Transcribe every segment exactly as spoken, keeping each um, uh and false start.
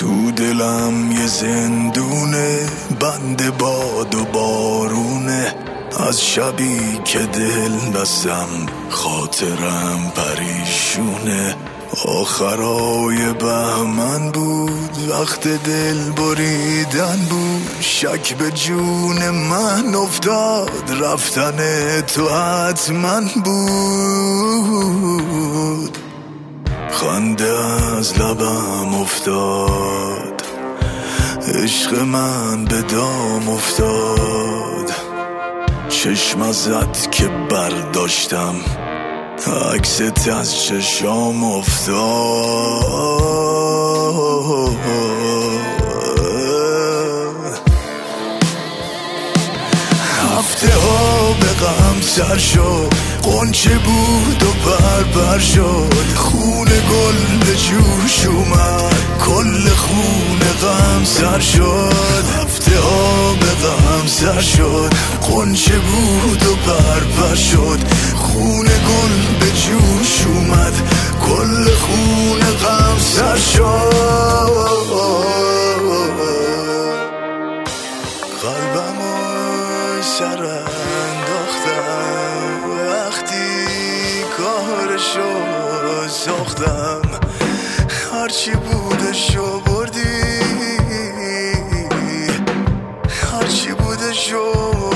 تو دلم یه زندونه، بند باد و بارونه. از شبی که دل بستم خاطرم پریشونه. آخرای بهمن بود، وقت دل بریدن بود. شک به جون من افتاد، رفتن تو حتما بود. خنده از لبم افتاد، عشق من به دام افتاد. چشم ازت که برداشتم، عکست از چشام افتاد. هفته ها به غم سر شد، قنچه بود و بربر شد. خون گل به جوش اومد، کل خون غم سر شد. هفته ها به غم سر شد، قنچه بود و بربر شد. خون گل به جوش اومد، کل خون غم سر شد. قلبمو سر انداختم، وقتی کارشو ساختم. هرچی بودشو بردی، هرچی بودشو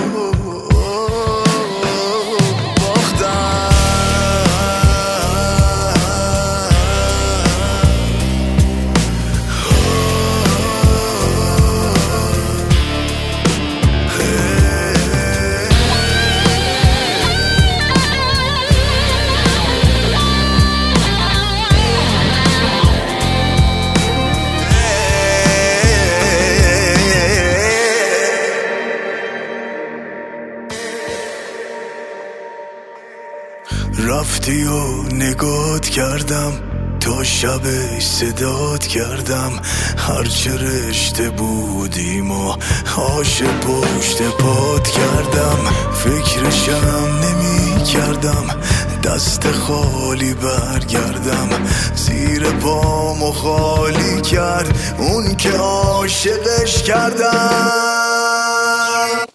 رفتی و نگات کردم، تا شب صدات کردم. هرچه رشته بودیم و آش پشت پات کردم. فکرشم نمی کردم دست خالی برگردم. زیر پامو خالی کرد اون که عاشقش کردم.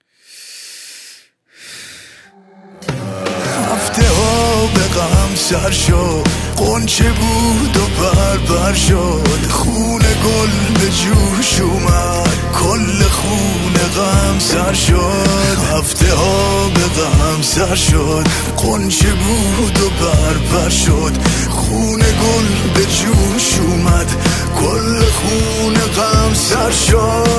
هفته ها به غم سر شد، قنچه بود و بربر شد. خون گل به جوش اومد، کل خون غم سر شد. هفته ها به غم سر شد، قنچه بود و بربر شد. خون گل به جوش اومد، کل خون غم سر شد.